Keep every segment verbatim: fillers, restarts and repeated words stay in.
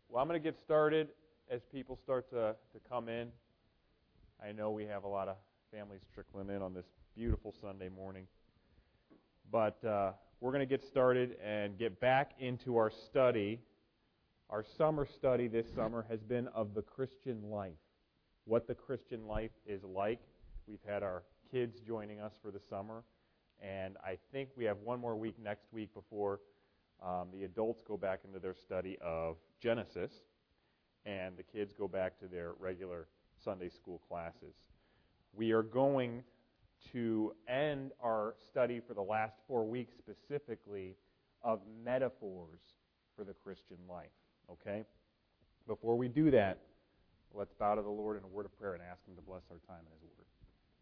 Well, I'm going to get started as people start to, to come in. I know we have a lot of families trickling in on this beautiful Sunday morning. But uh, we're going to get started and get back into our study. Our summer study this summer has been of the Christian life, what the Christian life is like. We've had our kids joining us for the summer, and I think we have one more week next week before um, the adults go back into their study of Genesis, and the kids go back to their regular Sunday school classes. We are going to end our study for the last four weeks specifically of metaphors for the Christian life, okay? Before we do that, let's bow to the Lord in a word of prayer and ask Him to bless our time in His Word.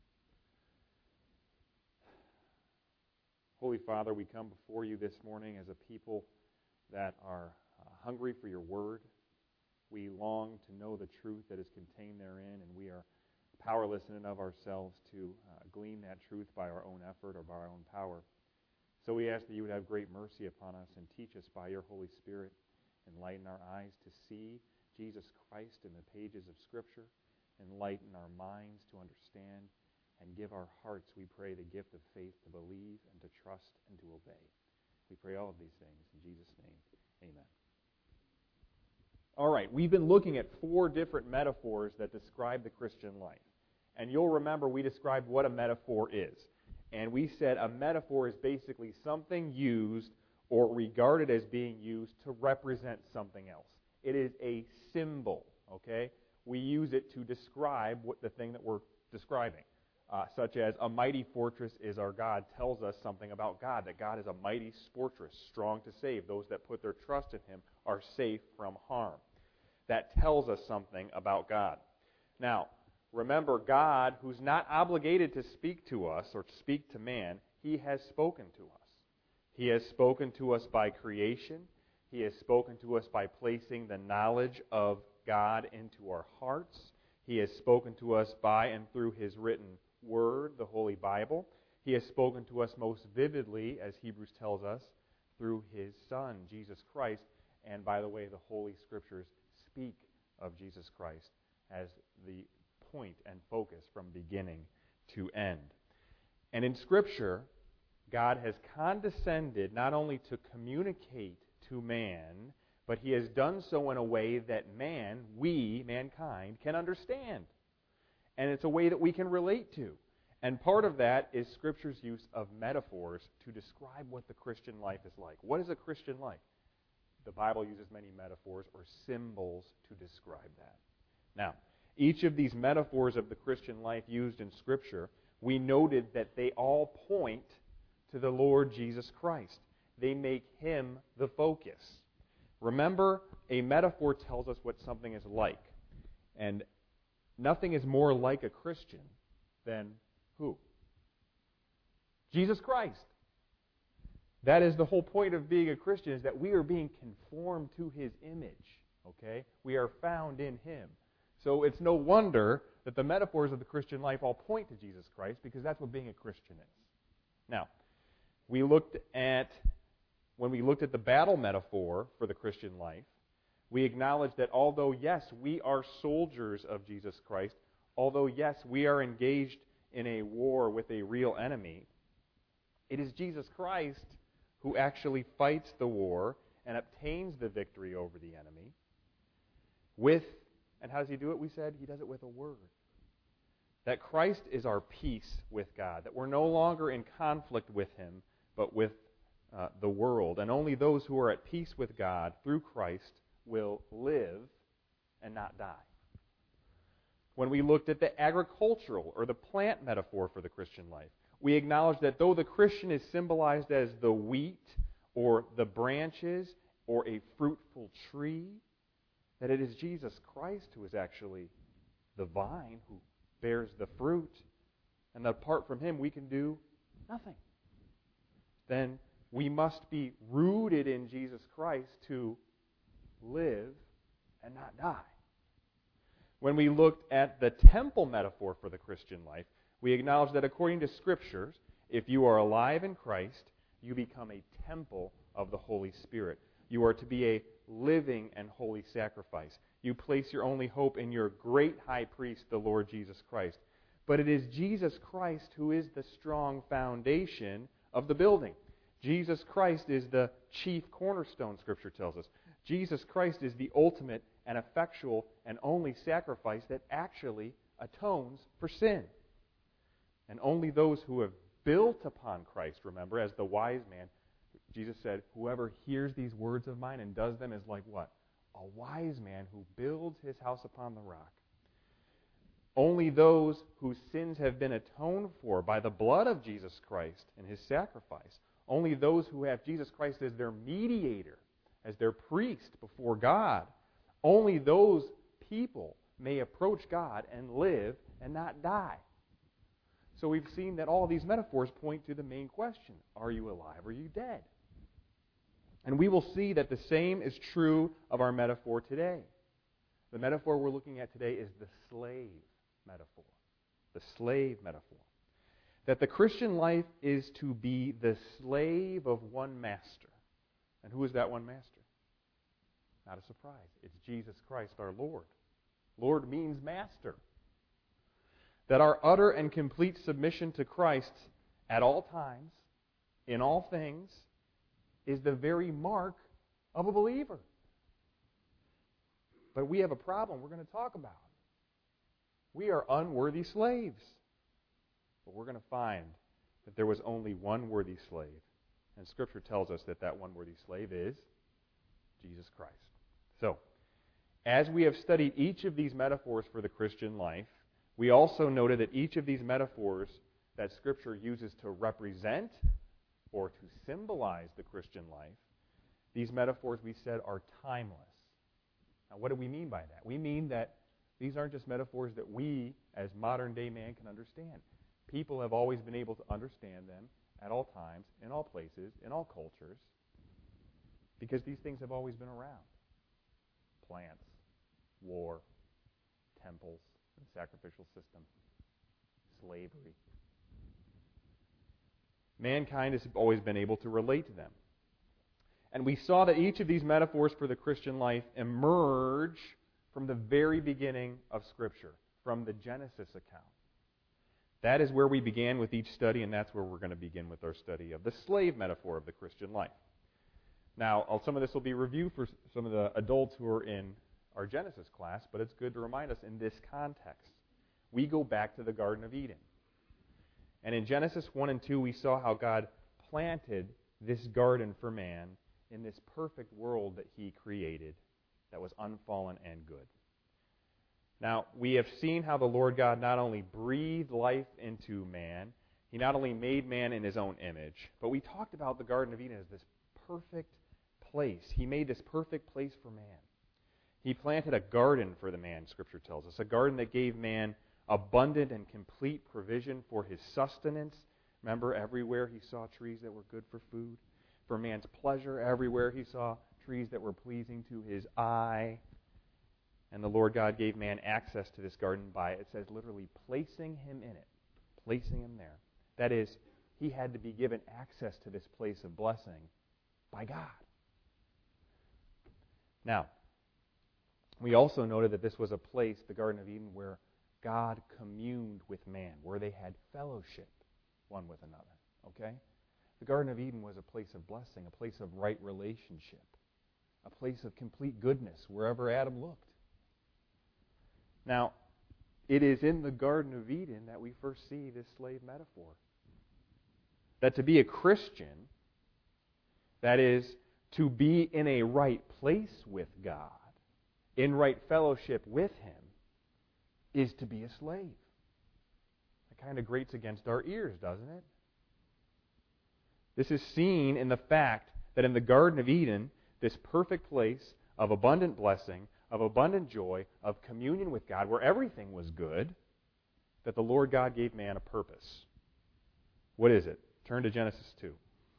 Holy Father, we come before you this morning as a people that are uh, hungry for your Word. We long to know the truth that is contained therein, and we are powerless in and of ourselves to uh, glean that truth by our own effort or by our own power. So we ask that you would have great mercy upon us and teach us by your Holy Spirit, enlighten our eyes to see Jesus Christ in the pages of Scripture, enlighten our minds to understand, and give our hearts, we pray, the gift of faith to believe and to trust and to obey. We pray all of these things in Jesus' name. Amen. All right, we've been looking at four different metaphors that describe the Christian life. And you'll remember we described what a metaphor is. And we said a metaphor is basically something used or regarded as being used to represent something else. It is a symbol, okay? We use it to describe what the thing that we're describing. Uh, such as a mighty fortress is our God tells us something about God, that God is a mighty fortress, strong to save. Those that put their trust in Him are safe from harm. That tells us something about God. Now, remember, God, who's not obligated to speak to us or to speak to man, He has spoken to us. He has spoken to us by creation. He has spoken to us by placing the knowledge of God into our hearts. He has spoken to us by and through His written Word, the Holy Bible. He has spoken to us most vividly, as Hebrews tells us, through His Son, Jesus Christ. And by the way, the Holy Scriptures speak of Jesus Christ as the point and focus from beginning to end. And in Scripture, God has condescended not only to communicate to man, but He has done so in a way that man, we, mankind, can understand. And it's a way that we can relate to. And part of that is Scripture's use of metaphors to describe what the Christian life is like. What is a Christian life? The Bible uses many metaphors or symbols to describe that. Now, each of these metaphors of the Christian life used in Scripture, we noted that they all point to the Lord Jesus Christ. They make Him the focus. Remember, a metaphor tells us what something is like. And nothing is more like a Christian than who? Jesus Christ. That is the whole point of being a Christian, is that we are being conformed to His image. Okay? We are found in Him. So it's no wonder that the metaphors of the Christian life all point to Jesus Christ, because that's what being a Christian is. Now, we looked at, when we looked at the battle metaphor for the Christian life, we acknowledged that although, yes, we are soldiers of Jesus Christ, although, yes, we are engaged in a war with a real enemy, it is Jesus Christ who actually fights the war and obtains the victory over the enemy with, and how does He do it, we said? He does it with a word. That Christ is our peace with God, that we're no longer in conflict with Him, but with uh, the world. And only those who are at peace with God through Christ will live and not die. When we looked at the agricultural or the plant metaphor for the Christian life, we acknowledged that though the Christian is symbolized as the wheat or the branches or a fruitful tree, that it is Jesus Christ who is actually the vine, who bears the fruit, and that apart from Him we can do nothing. Then we must be rooted in Jesus Christ to live and not die. When we looked at the temple metaphor for the Christian life, we acknowledge that according to Scriptures, if you are alive in Christ, you become a temple of the Holy Spirit. You are to be a living and holy sacrifice. You place your only hope in your great high priest, the Lord Jesus Christ. But it is Jesus Christ who is the strong foundation of the building. Jesus Christ is the chief cornerstone, Scripture tells us. Jesus Christ is the ultimate and effectual and only sacrifice that actually atones for sin. And only those who have built upon Christ, remember, as the wise man, Jesus said, whoever hears these words of mine and does them is like what? A wise man who builds his house upon the rock. Only those whose sins have been atoned for by the blood of Jesus Christ and his sacrifice, only those who have Jesus Christ as their mediator, as their priest before God, only those people may approach God and live and not die. So we've seen that all these metaphors point to the main question: are you alive or are you dead? And we will see that the same is true of our metaphor today. The metaphor we're looking at today is the slave metaphor. The slave metaphor. That the Christian life is to be the slave of one master. And who is that one master? Not a surprise. It's Jesus Christ our Lord. Lord means master. That our utter and complete submission to Christ at all times, in all things, is the very mark of a believer. But we have a problem we're going to talk about. We are unworthy slaves. But we're going to find that there was only one worthy slave. And Scripture tells us that that one worthy slave is Jesus Christ. So, as we have studied each of these metaphors for the Christian life, we also noted that each of these metaphors that Scripture uses to represent or to symbolize the Christian life, these metaphors, we said, are timeless. Now, what do we mean by that? We mean that these aren't just metaphors that we, as modern-day man, can understand. People have always been able to understand them at all times, in all places, in all cultures, because these things have always been around. Plants, war, temples, and sacrificial system, slavery. Mankind has always been able to relate to them. And we saw that each of these metaphors for the Christian life emerge from the very beginning of Scripture, from the Genesis account. That is where we began with each study, and that's where we're going to begin with our study of the slave metaphor of the Christian life. Now, some of this will be review for some of the adults who are in our Genesis class, but it's good to remind us in this context. We go back to the Garden of Eden. And in Genesis one and two, we saw how God planted this garden for man in this perfect world that he created that was unfallen and good. Now, we have seen how the Lord God not only breathed life into man, he not only made man in his own image, but we talked about the Garden of Eden as this perfect place. He made this perfect place for man. He planted a garden for the man, Scripture tells us, a garden that gave man abundant and complete provision for his sustenance. Remember, everywhere he saw trees that were good for food. For man's pleasure, everywhere he saw trees that were pleasing to his eye. And the Lord God gave man access to this garden by, it says, literally placing him in it. Placing him there. That is, he had to be given access to this place of blessing by God. Now, we also noted that this was a place, the Garden of Eden, where God communed with man, where they had fellowship one with another. Okay? The Garden of Eden was a place of blessing, a place of right relationship, a place of complete goodness wherever Adam looked. Now, it is in the Garden of Eden that we first see this slave metaphor. That to be a Christian, that is, to be in a right place with God, in right fellowship with Him, is to be a slave. That kind of grates against our ears, doesn't it? This is seen in the fact that in the Garden of Eden, this perfect place of abundant blessing, of abundant joy, of communion with God, where everything was good, that the Lord God gave man a purpose. What is it? Turn to Genesis two.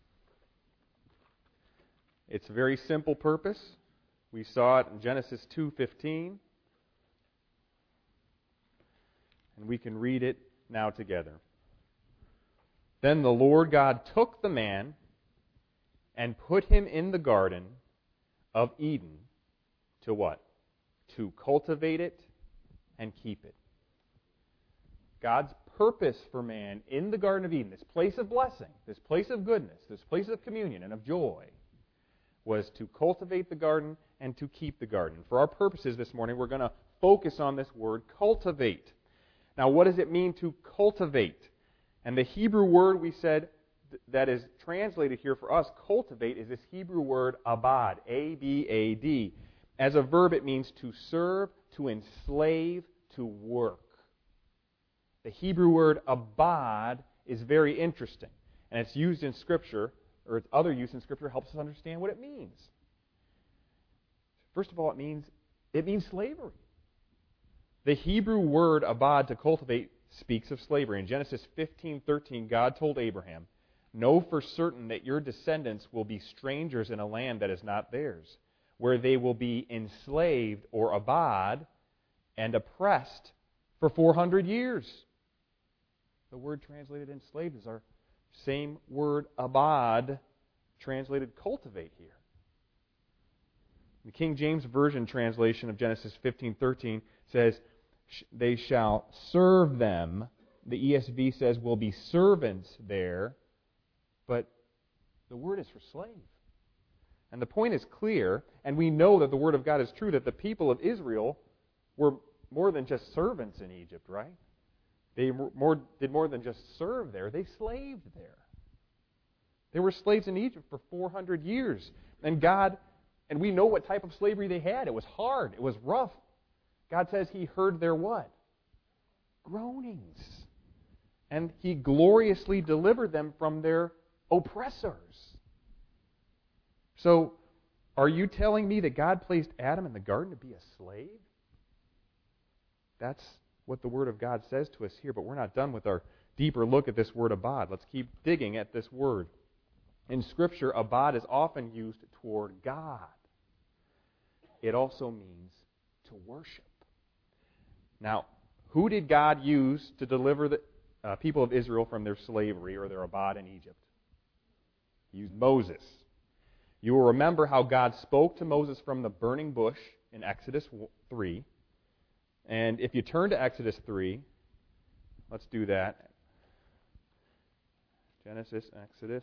It's a very simple purpose. We saw it in Genesis two fifteen. And we can read it now together. Then the Lord God took the man and put him in the garden of Eden to what? To cultivate it and keep it. God's purpose for man in the Garden of Eden, this place of blessing, this place of goodness, this place of communion and of joy, was to cultivate the garden and to keep the garden. For our purposes this morning, we're going to focus on this word, cultivate. Now, what does it mean to cultivate? And the Hebrew word we said that is translated here for us, cultivate, is this Hebrew word abad, A B A D. As a verb, it means to serve, to enslave, to work. The Hebrew word abad is very interesting, and it's used in Scripture, or its other use in Scripture helps us understand what it means. First of all, it means it means slavery. The Hebrew word abad, to cultivate, speaks of slavery. In Genesis fifteen thirteen, God told Abraham, "Know for certain that your descendants will be strangers in a land that is not theirs, where they will be enslaved," or abad, "and oppressed for four hundred years." The word translated enslaved is our same word abad, translated cultivate here. The King James Version translation of Genesis fifteen thirteen says, "They shall serve them." The E S V says, "will be servants there," but the word is for slave. And the point is clear, and we know that the Word of God is true, that the people of Israel were more than just servants in Egypt, right? They more, did more than just serve there. They slaved there. They were slaves in Egypt for four hundred years. And God, and we know what type of slavery they had. It was hard. It was rough. God says He heard their what? Groanings. And He gloriously delivered them from their oppressors. So, are you telling me that God placed Adam in the garden to be a slave? That's what the Word of God says to us here, but we're not done with our deeper look at this word abad. Let's keep digging at this word. In Scripture, abad is often used toward God. It also means to worship. Now, who did God use to deliver the uh, people of Israel from their slavery or their abad in Egypt? He used Moses. You will remember how God spoke to Moses from the burning bush in Exodus three. And if you turn to Exodus three, let's do that. Genesis, Exodus.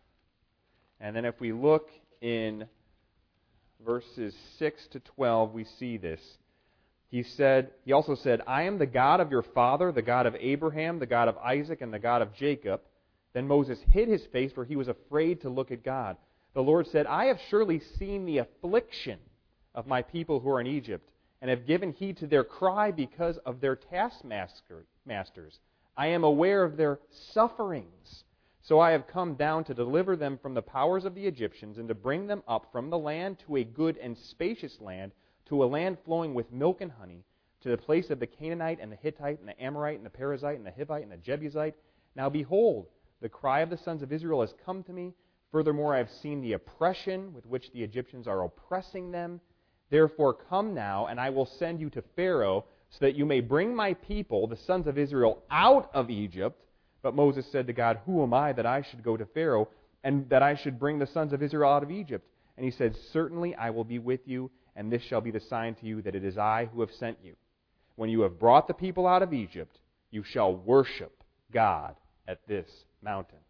And then if we look in verses six to twelve, we see this. He said, he also said, "I am the God of your father, the God of Abraham, the God of Isaac, and the God of Jacob." Then Moses hid his face, for he was afraid to look at God. The Lord said, "I have surely seen the affliction of my people who are in Egypt, and have given heed to their cry because of their taskmasters. I am aware of their sufferings. So I have come down to deliver them from the powers of the Egyptians, and to bring them up from the land to a good and spacious land, to a land flowing with milk and honey, to the place of the Canaanite and the Hittite and the Amorite and the Perizzite and the Hivite and the Jebusite. Now behold, the cry of the sons of Israel has come to me. Furthermore, I have seen the oppression with which the Egyptians are oppressing them. Therefore come now, and I will send you to Pharaoh, so that you may bring my people, the sons of Israel, out of Egypt." But Moses said to God, "Who am I that I should go to Pharaoh, and that I should bring the sons of Israel out of Egypt?" And he said, "Certainly I will be with you, and this shall be the sign to you that it is I who have sent you. When you have brought the people out of Egypt, you shall worship God at this mountain."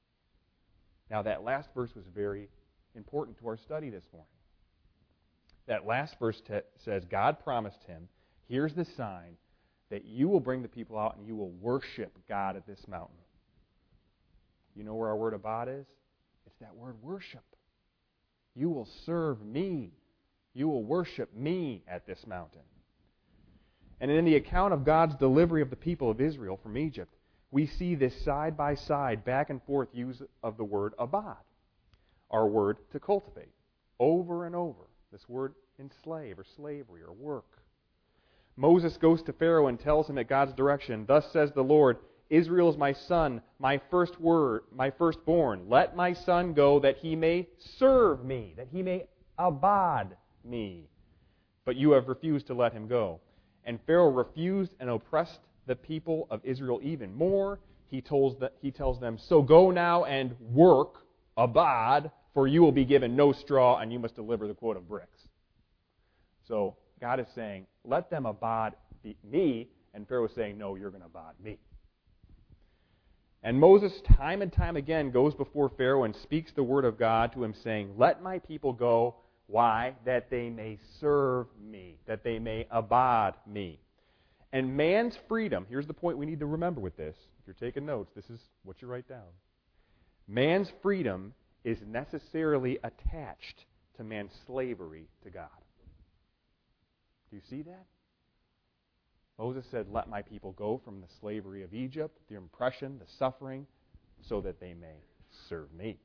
Now that last verse was very important to our study this morning. That last verse t- says God promised him, here's the sign, that you will bring the people out and you will worship God at this mountain. You know where our word abad is? It's that word worship. You will serve me. You will worship me at this mountain. And in the account of God's delivery of the people of Israel from Egypt, we see this side by side, back and forth use of the word abad, our word to cultivate, over and over. This word enslave or slavery or work. Moses goes to Pharaoh and tells him at God's direction, "Thus says the Lord, Israel is my son, my first word, my firstborn. Let my son go that he may serve me, that he may abad me. But you have refused to let him go." And Pharaoh refused and oppressed the people of Israel even more. He tells, the, he tells them, "So go now and work, abad, for you will be given no straw, and you must deliver the quote of bricks. So God is saying, let them abide me, and Pharaoh is saying, no, you're going to abide me. And Moses, time and time again, goes before Pharaoh and speaks the word of God to him, saying, let my people go. Why? That they may serve me, that they may abide me. And man's freedom, here's the point we need to remember with this. If you're taking notes, this is what you write down. Man's freedom is necessarily attached to man's slavery to God. Do you see that? Moses said, let my people go from the slavery of Egypt, the oppression, the suffering, so that they may serve me.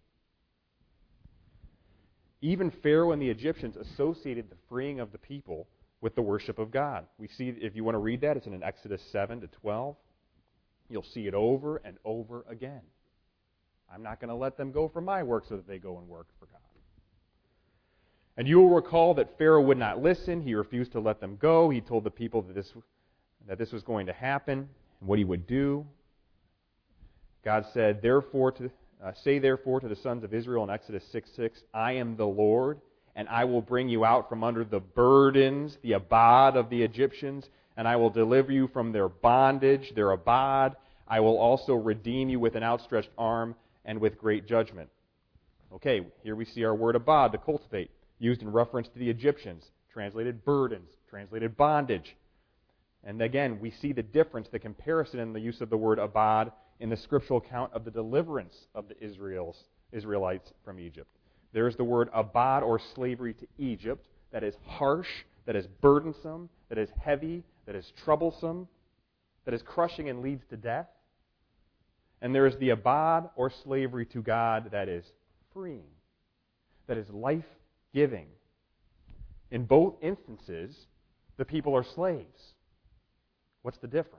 Even Pharaoh and the Egyptians associated the freeing of the people with the worship of God. We see, if you want to read that, it's in Exodus seven to twelve. You'll see it over and over again. I'm not going to let them go from my work so that they go and work for God. And you will recall that Pharaoh would not listen. He refused to let them go. He told the people that this, that this was going to happen and what he would do. God said, therefore, to, uh, say therefore to the sons of Israel in Exodus six six, I am the Lord, and I will bring you out from under the burdens, the abad of the Egyptians, and I will deliver you from their bondage, their abad. I will also redeem you with an outstretched arm and with great judgment. Okay, here we see our word abad, to cultivate, used in reference to the Egyptians, translated burdens, translated bondage. And again, we see the difference, the comparison in the use of the word abad in the scriptural account of the deliverance of the Israels, Israelites from Egypt. There is the word abad, or slavery to Egypt, that is harsh, that is burdensome, that is heavy, that is troublesome, that is crushing and leads to death. And there is the abad, or slavery to God, that is freeing, that is life-giving. In both instances, the people are slaves. What's the difference?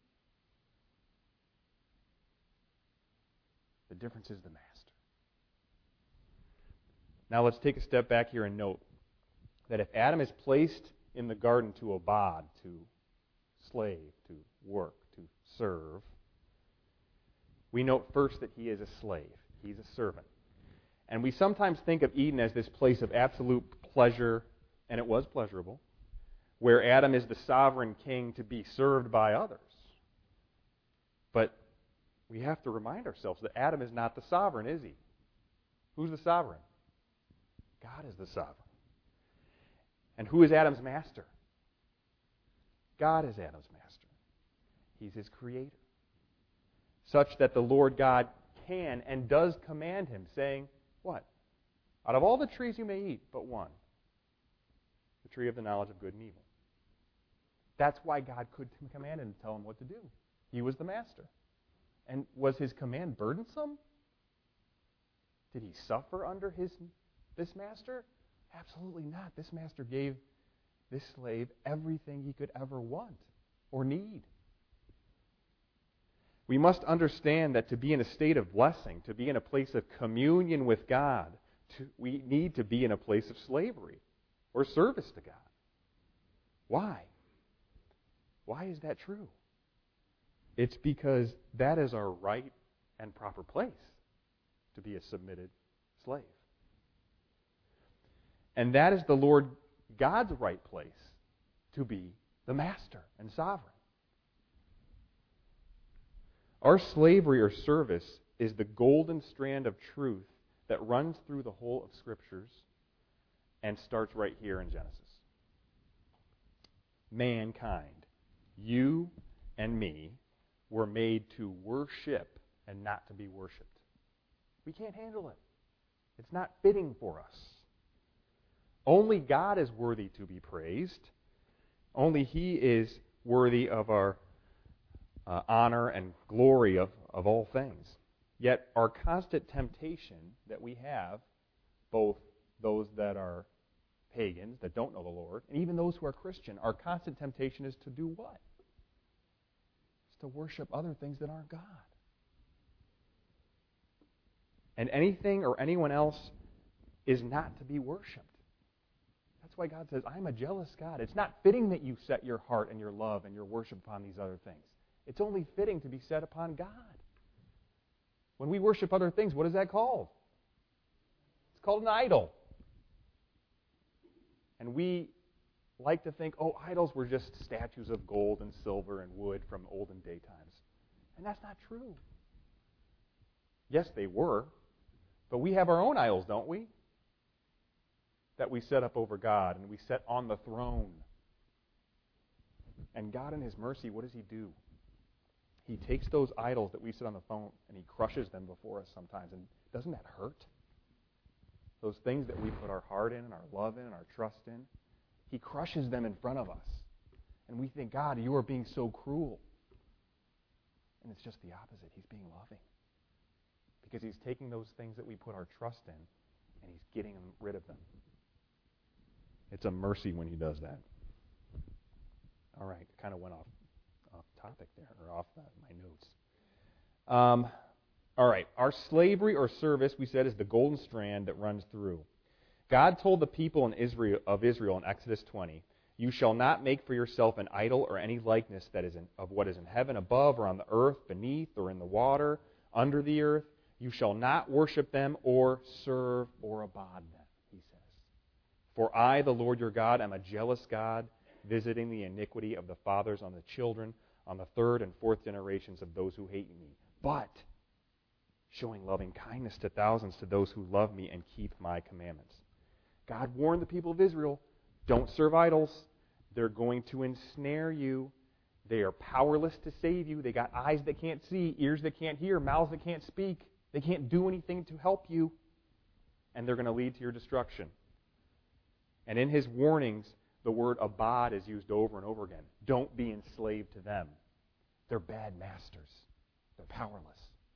The difference is the master. Now let's take a step back here and note that if Adam is placed in the garden to abad, to slave, to work, to serve, we note first that he is a slave. He's a servant. And we sometimes think of Eden as this place of absolute pleasure, and it was pleasurable, where Adam is the sovereign king to be served by others. But we have to remind ourselves that Adam is not the sovereign, is he? Who's the sovereign? God is the sovereign. And who is Adam's master? God is Adam's master. He's his creator. Such that the Lord God can and does command him, saying, what? Out of all the trees you may eat, but one, the tree of the knowledge of good and evil. That's why God could command him and tell him what to do. He was the master. And was his command burdensome? Did he suffer under his this master? Absolutely not. This master gave this slave everything he could ever want or need. We must understand that to be in a state of blessing, to be in a place of communion with God, to, we need to be in a place of slavery or service to God. Why? Why is that true? It's because that is our right and proper place to be a submitted slave. And that is the Lord God's right place to be the master and sovereign. Our slavery or service is the golden strand of truth that runs through the whole of Scriptures and starts right here in Genesis. Mankind, you and me, were made to worship and not to be worshipped. We can't handle it. It's not fitting for us. Only God is worthy to be praised. Only He is worthy of our uh, honor and glory of, of all things. Yet our constant temptation that we have, both those that are pagans, that don't know the Lord, and even those who are Christian, our constant temptation is to do what? It's to worship other things that aren't God. And anything or anyone else is not to be worshipped. That's why God says, I'm a jealous God. It's not fitting that you set your heart and your love and your worship upon these other things. It's only fitting to be set upon God. When we worship other things, what is that called? It's called an idol. And we like to think, oh, idols were just statues of gold and silver and wood from olden day times. And that's not true. Yes, they were. But we have our own idols, don't we? That we set up over God and we set on the throne. And God in His mercy, what does He do? He takes those idols that we sit on the phone and He crushes them before us sometimes. And doesn't that hurt? Those things that we put our heart in and our love in and our trust in, He crushes them in front of us. And we think, God, you are being so cruel. And it's just the opposite. He's being loving. Because He's taking those things that we put our trust in and He's getting rid of them. It's a mercy when He does that. All right, kind of went off, off topic there, or off the, my notes. Um, all right, our slavery or service, we said, is the golden strand that runs through. God told the people in Israel, of Israel in Exodus twenty, "You shall not make for yourself an idol or any likeness that is in, of what is in heaven above or on the earth beneath or in the water under the earth. You shall not worship them or serve or abide them," He says. "For I, the Lord your God, am a jealous God, visiting the iniquity of the fathers on the children, on the third and fourth generations of those who hate me, but showing loving kindness to thousands to those who love me and keep my commandments." God warned the people of Israel, don't serve idols. They're going to ensnare you. They are powerless to save you. They got eyes that can't see, ears that can't hear, mouths that can't speak. They can't do anything to help you. And they're going to lead to your destruction. And in His warnings, the word abad is used over and over again. Don't be enslaved to them. They're bad masters. They're powerless.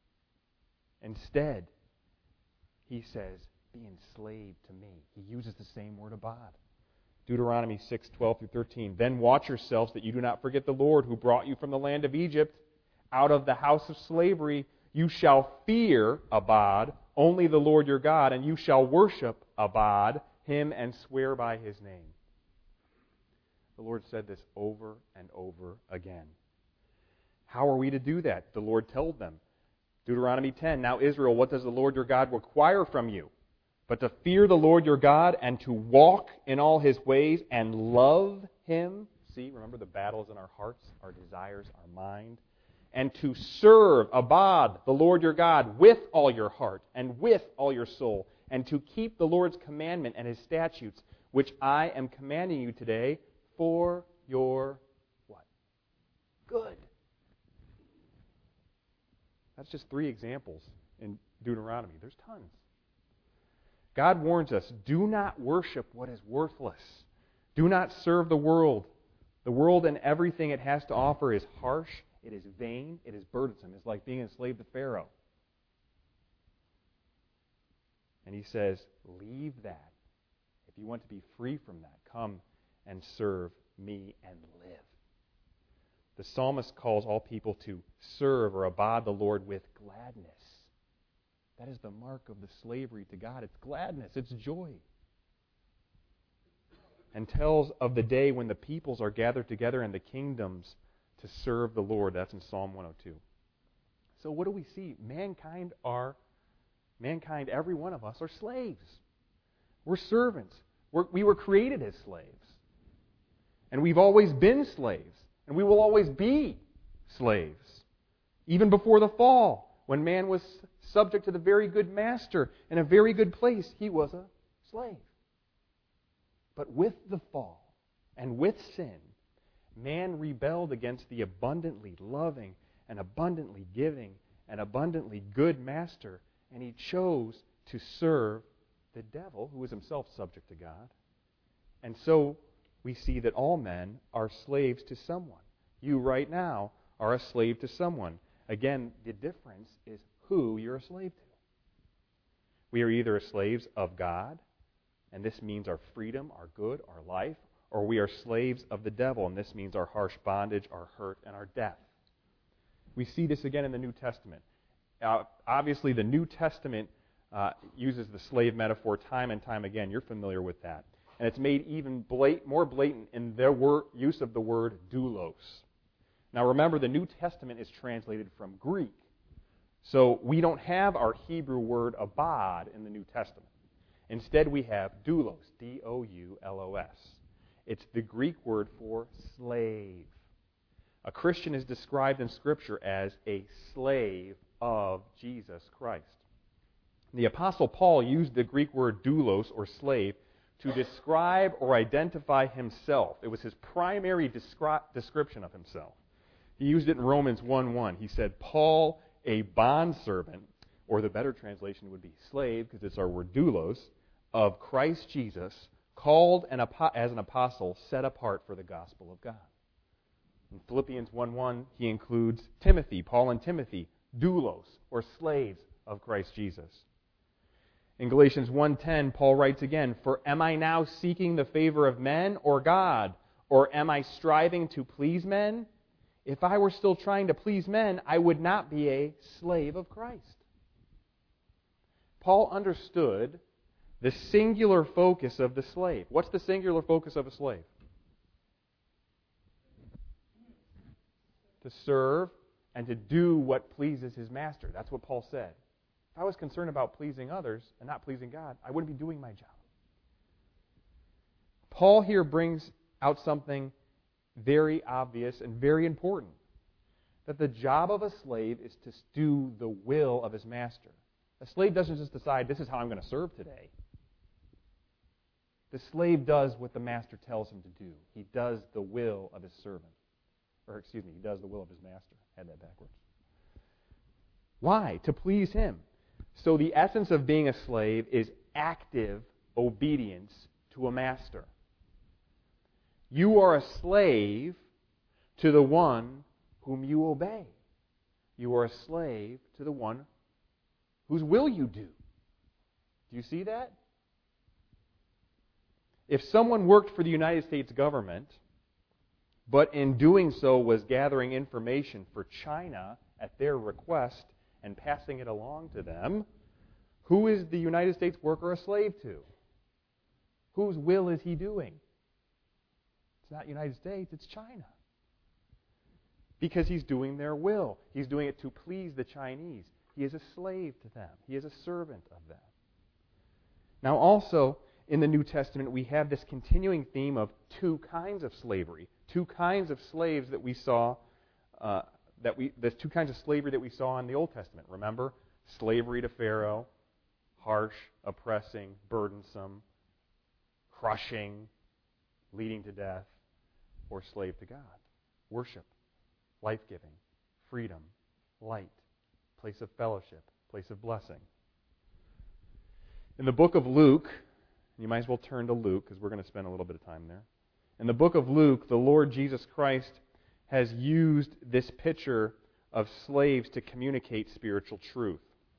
Instead, He says, be enslaved to me. He uses the same word abad. Deuteronomy six, twelve through thirteen. "Then watch yourselves that you do not forget the Lord who brought you from the land of Egypt, out of the house of slavery. You shall fear abad, only the Lord your God, and you shall worship abad, Him, and swear by His name." The Lord said this over and over again. How are we to do that? The Lord told them. Deuteronomy ten, "Now Israel, what does the Lord your God require from you? But to fear the Lord your God and to walk in all His ways and love Him." See, remember the battles in our hearts, our desires, our mind. "And to serve, abad, the Lord your God with all your heart and with all your soul. And to keep the Lord's commandment and His statutes, which I am commanding you today for your" what? Good. That's just three examples in Deuteronomy. There's tons. God warns us, do not worship what is worthless. Do not serve the world. The world and everything it has to offer is harsh, it is vain, it is burdensome. It's like being enslaved to Pharaoh. And He says, leave that. If you want to be free from that, come and serve me and live. The psalmist calls all people to serve or abide the Lord with gladness. That is the mark of the slavery to God. It's gladness. It's joy. And tells of the day when the peoples are gathered together in the kingdoms to serve the Lord. That's in Psalm one oh two. So what do we see? Mankind are, mankind, every one of us, are slaves. We're servants. We're, we were created as slaves. And we've always been slaves. And we will always be slaves. Even before the fall, when man was subject to the very good master in a very good place, he was a slave. But with the fall and with sin, man rebelled against the abundantly loving and abundantly giving and abundantly good master, and he chose to serve the devil, who was himself subject to God. And so we see that all men are slaves to someone. You right now are a slave to someone. Again, the difference is who you're a slave to. We are either slaves of God, and this means our freedom, our good, our life, or we are slaves of the devil, and this means our harsh bondage, our hurt, and our death. We see this again in the New Testament. Uh, obviously, the New Testament uh, uses the slave metaphor time and time again. You're familiar with that. And it's made even blat- more blatant in their wor- use of the word doulos. Now remember, the New Testament is translated from Greek. So we don't have our Hebrew word abad in the New Testament. Instead, we have doulos, D O U L O S. It's the Greek word for slave. A Christian is described in Scripture as a slave of Jesus Christ. The Apostle Paul used the Greek word doulos, or slave, to describe or identify himself. It was his primary descri- description of himself. He used it in Romans one one. He said, Paul, a bondservant, or the better translation would be slave, because it's our word doulos, of Christ Jesus, called an apo- as an apostle, set apart for the gospel of God. In Philippians one one, he includes Timothy, Paul and Timothy, doulos, or slaves of Christ Jesus. In Galatians one ten, Paul writes again, For am I now seeking the favor of men or God? Or am I striving to please men? If I were still trying to please men, I would not be a slave of Christ. Paul understood the singular focus of the slave. What's the singular focus of a slave? To serve and to do what pleases his master. That's what Paul said. If I was concerned about pleasing others and not pleasing God, I wouldn't be doing my job. Paul here brings out something very obvious and very important. That the job of a slave is to do the will of his master. A slave doesn't just decide, this is how I'm going to serve today. The slave does what the master tells him to do. He does the will of his servant. Or, excuse me, he does the will of his master. I had that backwards. Why? To please him. So the essence of being a slave is active obedience to a master. You are a slave to the one whom you obey. You are a slave to the one whose will you do. Do you see that? If someone worked for the United States government, but in doing so was gathering information for China at their request and passing it along to them, who is the United States worker a slave to? Whose will is he doing? It's not United States, it's China. Because he's doing their will. He's doing it to please the Chinese. He is a slave to them. He is a servant of them. Now also, in the New Testament, we have this continuing theme of two kinds of slavery. Two kinds of slaves that we saw, uh, that we, there's two kinds of slavery that we saw in the Old Testament. Remember? Slavery to Pharaoh, harsh, oppressing, burdensome, crushing, leading to death, or slave to God. Worship, life-giving, freedom, light, place of fellowship, place of blessing. In the book of Luke, you might as well turn to Luke because we're going to spend a little bit of time there. In the book of Luke, the Lord Jesus Christ has used this picture of slaves to communicate spiritual truth.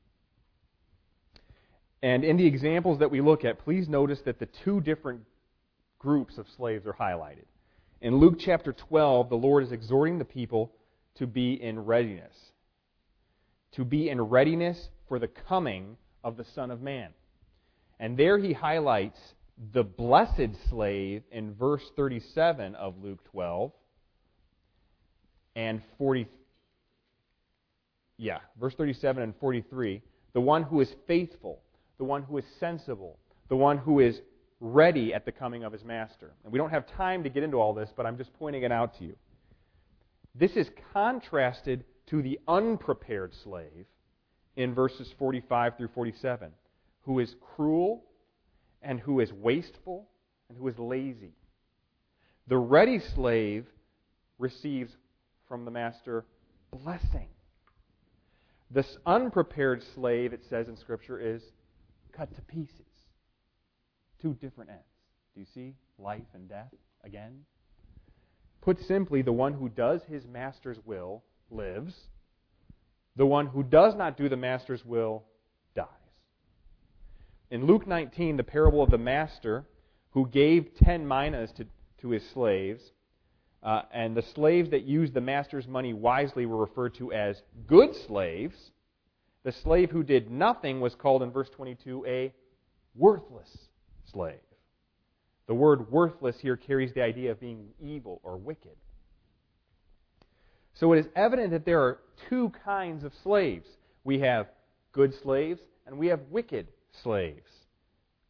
And in the examples that we look at, please notice that the two different groups of slaves are highlighted. In Luke chapter twelve, the Lord is exhorting the people to be in readiness. To be in readiness for the coming of the Son of Man. And there he highlights the blessed slave in verse thirty-seven of Luke twelve and forty. Yeah, verse thirty-seven and forty-three. The one who is faithful, the one who is sensible, the one who is ready at the coming of his master. And we don't have time to get into all this, but I'm just pointing it out to you. This is contrasted to the unprepared slave in verses forty-five through forty-seven, who is cruel and who is wasteful and who is lazy. The ready slave receives from the master blessing. This unprepared slave, it says in Scripture, is cut to pieces. Two different ends. Do you see life and death again? Put simply, the one who does his master's will lives. The one who does not do the master's will dies. In Luke nineteen, the parable of the master who gave ten minas to, to his slaves, uh, and the slaves that used the master's money wisely were referred to as good slaves. The slave who did nothing was called in verse twenty-two a worthless slave. The word worthless here carries the idea of being evil or wicked. So it is evident that there are two kinds of slaves. We have good slaves and we have wicked slaves.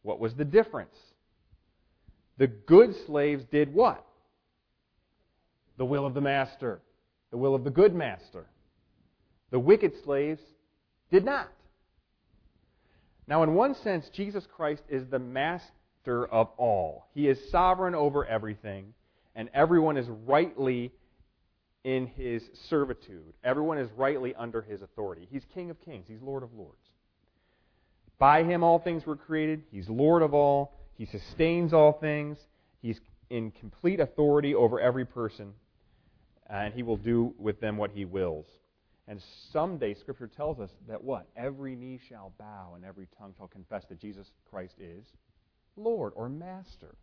What was the difference? The good slaves did what? The will of the master. The will of the good master. The wicked slaves did not. Now, in one sense, Jesus Christ is the master of all. He is sovereign over everything, and everyone is rightly in His servitude. Everyone is rightly under His authority. He's King of kings. He's Lord of lords. By Him all things were created. He's Lord of all. He sustains all things. He's in complete authority over every person, and He will do with them what He wills. And someday, Scripture tells us that what? Every knee shall bow and every tongue shall confess that Jesus Christ is Lord or Master.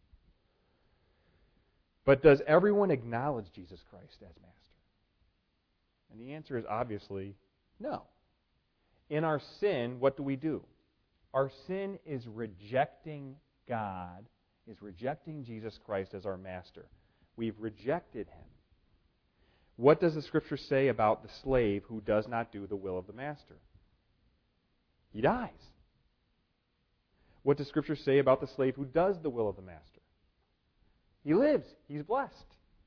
But does everyone acknowledge Jesus Christ as Master? And the answer is obviously no. In our sin, what do we do? Our sin is rejecting God, is rejecting Jesus Christ as our Master. We've rejected Him. What does the Scripture say about the slave who does not do the will of the master? He dies. What does Scripture say about the slave who does the will of the master? He lives. He's blessed.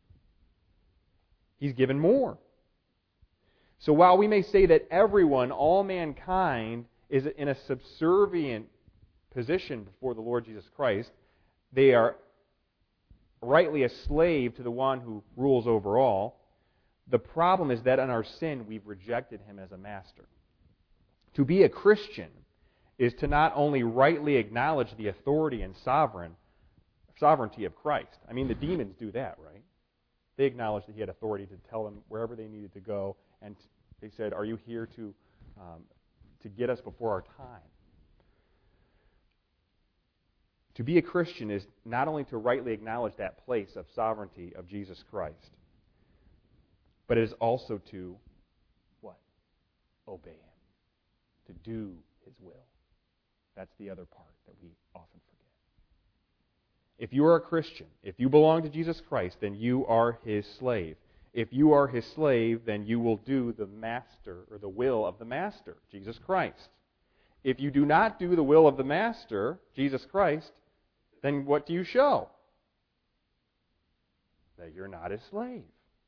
He's given more. So while we may say that everyone, all mankind, is in a subservient position before the Lord Jesus Christ, they are rightly a slave to the one who rules over all. The problem is that in our sin, we've rejected Him as a master. To be a Christian is to not only rightly acknowledge the authority and sovereign, sovereignty of Christ. I mean, the demons do that, right? They acknowledged that He had authority to tell them wherever they needed to go, and they said, "Are you here to um, to get us before our time?" To be a Christian is not only to rightly acknowledge that place of sovereignty of Jesus Christ, but it is also to, what? Obey Him. To do His will. That's the other part that we often forget. If you are a Christian, if you belong to Jesus Christ, then you are His slave. If you are His slave, then you will do the master, or the will of the master, Jesus Christ. If you do not do the will of the master, Jesus Christ, then what do you show? That you're not His slave,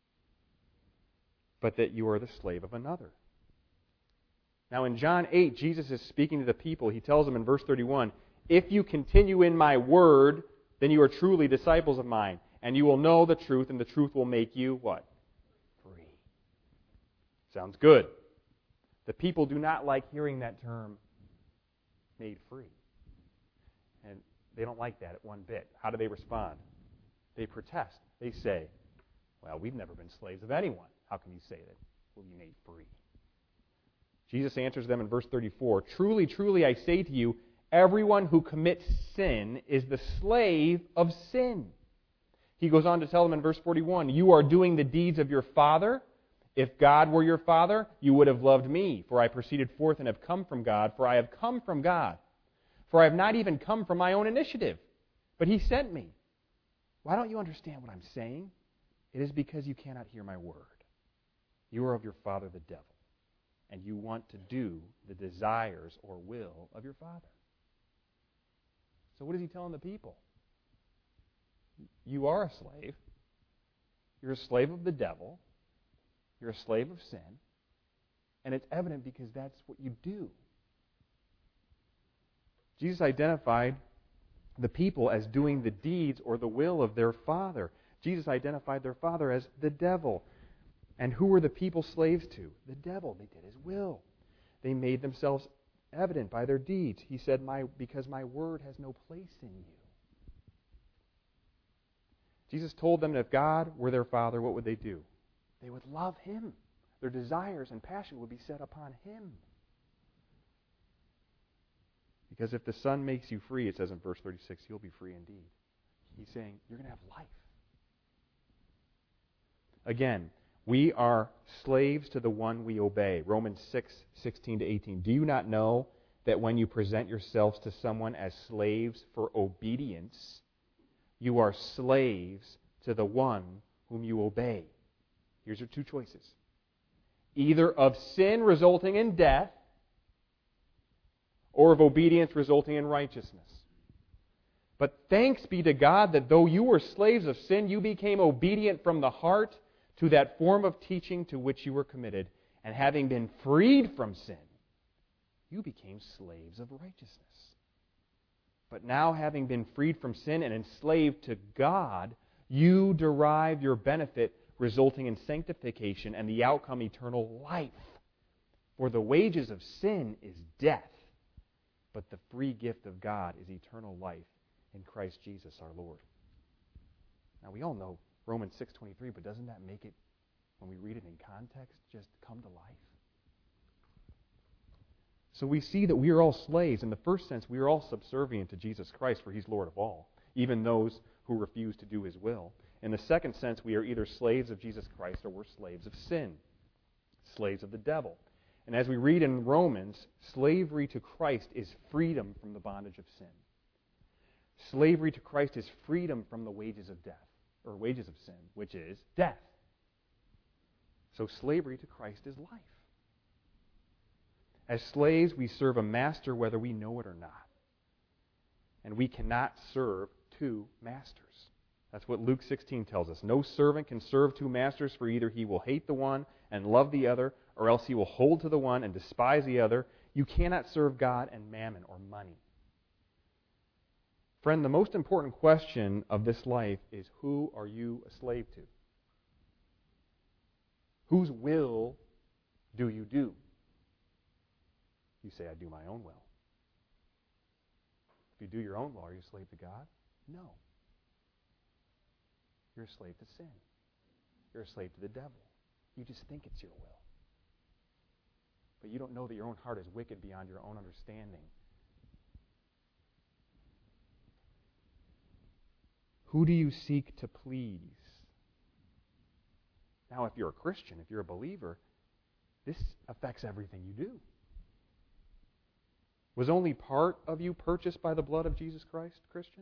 but that you are the slave of another. Now in John eight, Jesus is speaking to the people. He tells them in verse thirty-one, "If you continue in my word, then you are truly disciples of mine, and you will know the truth, and the truth will make you," what? Free. Sounds good. The people do not like hearing that term, made free. And they don't like that one bit. How do they respond? They protest. They say, "Well, we've never been slaves of anyone. How can you say that we'll be made free?" Jesus answers them in verse thirty-four, "Truly, truly, I say to you, everyone who commits sin is the slave of sin." He goes on to tell them in verse forty-one, "You are doing the deeds of your father. If God were your father, you would have loved me, for I proceeded forth and have come from God, for I have come from God. For I have not even come from my own initiative, but He sent me." Why don't you understand what I'm saying? It is because you cannot hear my word. You are of your father the devil, and you want to do the desires or will of your father. So what is He telling the people? You are a slave. You're a slave of the devil. You're a slave of sin. And it's evident because that's what you do. Jesus identified the people as doing the deeds or the will of their father. Jesus identified their father as the devil. And who were the people slaves to? The devil. They did his will. They made themselves evident by their deeds. He said, "My because my word has no place in you." Jesus told them that if God were their father, what would they do? They would love Him. Their desires and passion would be set upon Him. Because if the Son makes you free, it says in verse thirty-six, you'll be free indeed. He's saying, you're going to have life. Again, we are slaves to the one we obey. Romans six, sixteen to eighteen. "Do you not know that when you present yourselves to someone as slaves for obedience, you are slaves to the one whom you obey?" Here's your two choices. Either of sin resulting in death, or of obedience resulting in righteousness. But thanks be to God that though you were slaves of sin, you became obedient from the heart to that form of teaching to which you were committed, and having been freed from sin, you became slaves of righteousness. But now, having been freed from sin and enslaved to God, you derive your benefit, resulting in sanctification and the outcome eternal life. For the wages of sin is death, but the free gift of God is eternal life in Christ Jesus our Lord. Now, we all know Romans six twenty-three, but doesn't that make it, when we read it in context, just come to life? So we see that we are all slaves. In the first sense, we are all subservient to Jesus Christ, for He's Lord of all, even those who refuse to do His will. In the second sense, we are either slaves of Jesus Christ or we're slaves of sin, slaves of the devil. And as we read in Romans, slavery to Christ is freedom from the bondage of sin. Slavery to Christ is freedom from the wages of death, or wages of sin, which is death. So slavery to Christ is life. As slaves, we serve a master whether we know it or not. And we cannot serve two masters. That's what Luke sixteen tells us. No servant can serve two masters, for either he will hate the one and love the other, or else he will hold to the one and despise the other. You cannot serve God and mammon, or money. Friend, the most important question of this life is, who are you a slave to? Whose will do you do? You say, I do my own will. If you do your own will, are you a slave to God? No. You're a slave to sin. You're a slave to the devil. You just think it's your will. But you don't know that your own heart is wicked beyond your own understanding. Who do you seek to please? Now, if you're a Christian, if you're a believer, this affects everything you do. Was only part of you purchased by the blood of Jesus Christ, Christian?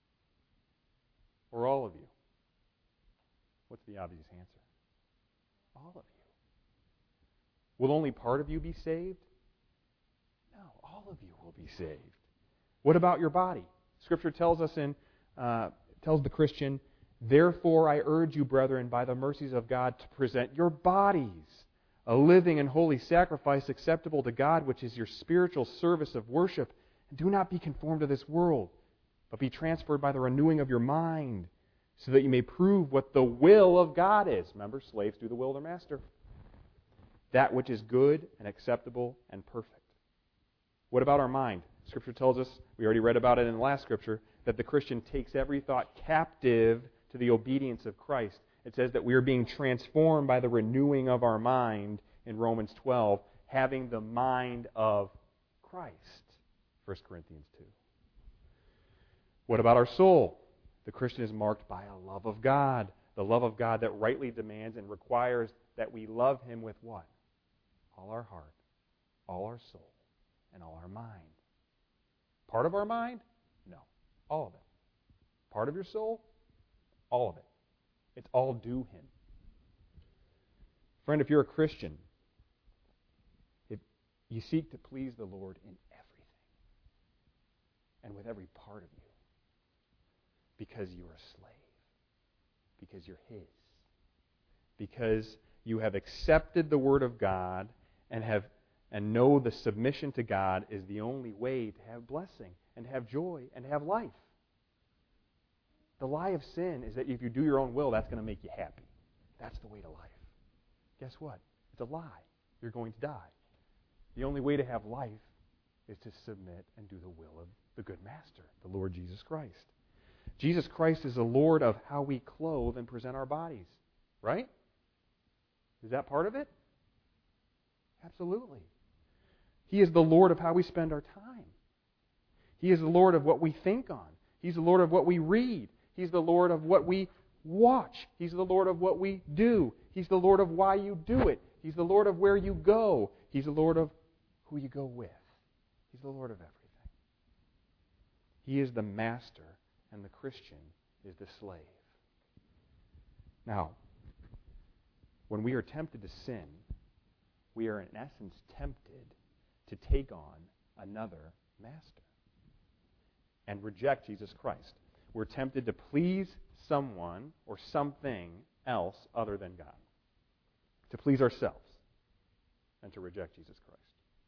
Or all of you? What's the obvious answer? All of you. Will only part of you be saved? No, all of you will be saved. What about your body? Scripture tells us in, uh, tells the Christian, therefore I urge you, brethren, by the mercies of God, to present your bodies a living and holy sacrifice acceptable to God, which is your spiritual service of worship. And do not be conformed to this world, but be transferred by the renewing of your mind, so that you may prove what the will of God is. Remember, slaves do the will of their master. That which is good and acceptable and perfect. What about our mind? Scripture tells us, we already read about it in the last Scripture, that the Christian takes every thought captive to the obedience of Christ. It says that we are being transformed by the renewing of our mind in Romans twelve, having the mind of Christ, First Corinthians two. What about our soul? The Christian is marked by a love of God, the love of God that rightly demands and requires that we love Him with what? All our heart, all our soul, and all our mind. Part of our mind? No, all of it. Part of your soul? All of it. It's all due Him. Friend, if you're a Christian, if you seek to please the Lord in everything and with every part of you, because you're a slave, because you're His, because you have accepted the Word of God and have and know the submission to God is the only way to have blessing and have joy and have life. The lie of sin is that if you do your own will, that's going to make you happy. That's the way to life. Guess what? It's a lie. You're going to die. The only way to have life is to submit and do the will of the good master, the Lord Jesus Christ. Jesus Christ is the Lord of how we clothe and present our bodies. Right? Is that part of it? Absolutely. He is the Lord of how we spend our time. He is the Lord of what we think on. He's the Lord of what we read. He's the Lord of what we watch. He's the Lord of what we do. He's the Lord of why you do it. He's the Lord of where you go. He's the Lord of who you go with. He's the Lord of everything. He is the master, and the Christian is the slave. Now, when we are tempted to sin, we are in essence tempted to take on another master and reject Jesus Christ. We're tempted to please someone or something else other than God, to please ourselves, and to reject Jesus Christ.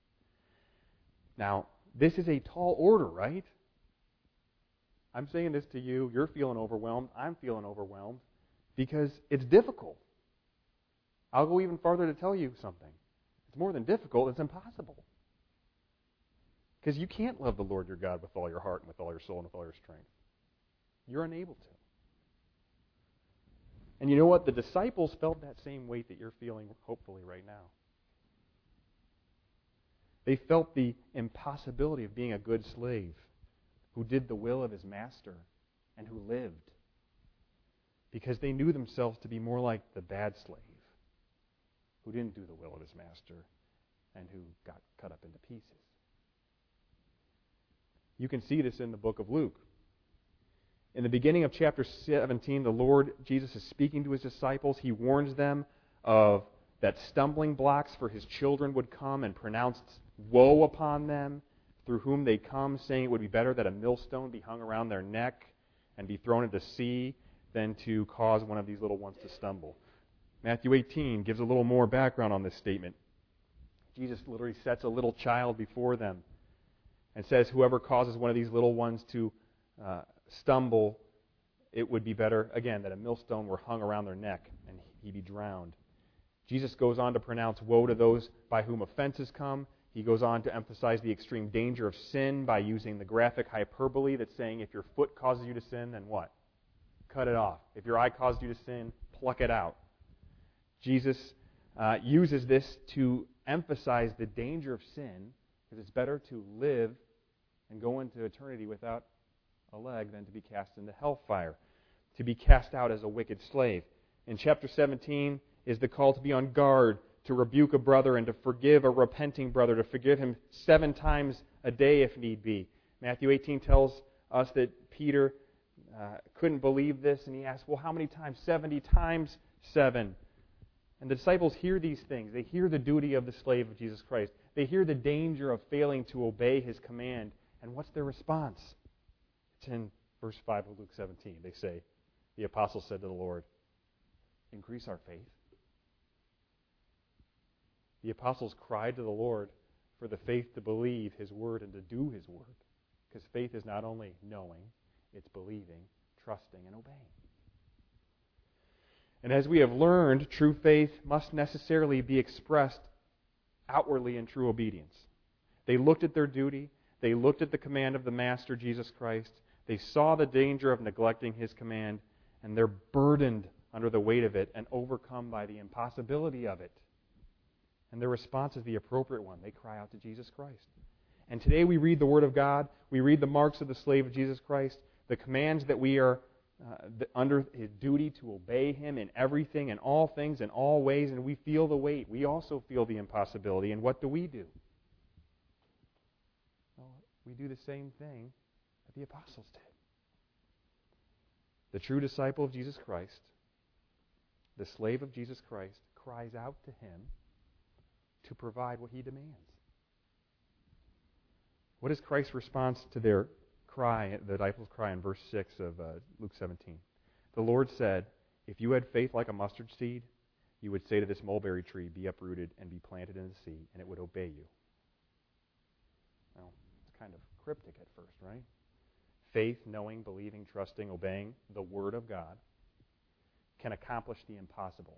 Now, this is a tall order, right? I'm saying this to you. You're feeling overwhelmed. I'm feeling overwhelmed because it's difficult. I'll go even farther to tell you something. It's more than difficult. It's impossible. Because you can't love the Lord your God with all your heart and with all your soul and with all your strength. You're unable to. And you know what? The disciples felt that same weight that you're feeling, hopefully, right now. They felt the impossibility of being a good slave who did the will of his master and who lived, because they knew themselves to be more like the bad slave who didn't do the will of his master and who got cut up into pieces. You can see this in the book of Luke. In the beginning of chapter seventeen, the Lord Jesus is speaking to his disciples. He warns them of that stumbling blocks for his children would come and pronounced woe upon them, through whom they come, saying it would be better that a millstone be hung around their neck and be thrown into the sea than to cause one of these little ones to stumble. Matthew eighteen gives a little more background on this statement. Jesus literally sets a little child before them and says, whoever causes one of these little ones to uh, stumble, it would be better, again, that a millstone were hung around their neck and he be drowned. Jesus goes on to pronounce woe to those by whom offenses come. He goes on to emphasize the extreme danger of sin by using the graphic hyperbole that's saying if your foot causes you to sin, then what? Cut it off. If your eye causes you to sin, pluck it out. Jesus uh, uses this to emphasize the danger of sin, because it's better to live and go into eternity without a leg than to be cast into hellfire, to be cast out as a wicked slave. In chapter seventeen is the call to be on guard, to rebuke a brother and to forgive a repenting brother, to forgive him seven times a day if need be. Matthew eighteen tells us that Peter uh, couldn't believe this, and he asked, well, how many times? seventy times seven. And the disciples hear these things. They hear the duty of the slave of Jesus Christ. They hear the danger of failing to obey his command. And what's their response? It's in verse five of Luke seventeen. They say, the apostles said to the Lord, increase our faith. The apostles cried to the Lord for the faith to believe his word and to do his word. Because faith is not only knowing, it's believing, trusting, and obeying. And as we have learned, true faith must necessarily be expressed outwardly in true obedience. They looked at their duty. They looked at the command of the Master, Jesus Christ. They saw the danger of neglecting his command, and they're burdened under the weight of it and overcome by the impossibility of it. And their response is the appropriate one. They cry out to Jesus Christ. And today we read the Word of God. We read the marks of the slave of Jesus Christ, the commands that we are uh, under his duty to obey him in everything, in all things, in all ways, and we feel the weight. We also feel the impossibility. And what do we do? Well, we do the same thing that the apostles did. The true disciple of Jesus Christ, the slave of Jesus Christ, cries out to him to provide what he demands. What is Christ's response to their cry, the disciples' cry in verse six of uh, Luke seventeen? The Lord said, if you had faith like a mustard seed, you would say to this mulberry tree, be uprooted and be planted in the sea, and it would obey you. Well, it's kind of cryptic at first, right? Faith, knowing, believing, trusting, obeying the Word of God can accomplish the impossible.